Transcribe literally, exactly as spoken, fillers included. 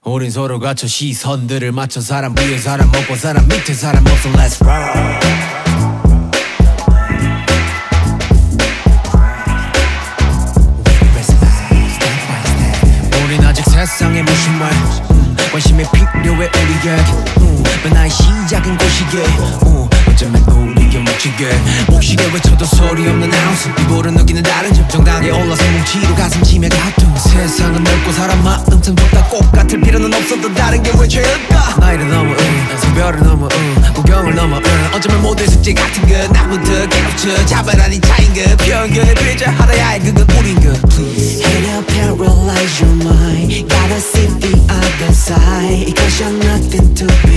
우린 서로 갖춰 시선들을 맞춰 사람 위에 사람 먹고 사람 밑에 사람 없어 Let's roll. 우린 아직 세상에 무슨 말 음, 관심이 필요해 우리에게 음, 나의 시작은 고시계 음, 어쩌면 우리에게 멋지게 목시계 외쳐도 소리 없는 아웃스 이보를 느끼는 다른 점 정당하게 올라서 뭉치로 가슴 치며 가tum 세상은 넓고 사람 마음 참 좁다 꼭 같을 필요는 없어도 다른 게 왜 죄일까 나이를 넘어 응 성별을 넘어 응 구경을 넘어 응 어쩌면 모두의 숙제 같은 것 나부터 괴롭혀 자발하니 차인 것 편견에 피자 하나야 해 그건 우린 것 Please Hey now paralyze your mind Gotta see the other side Cause you're nothing to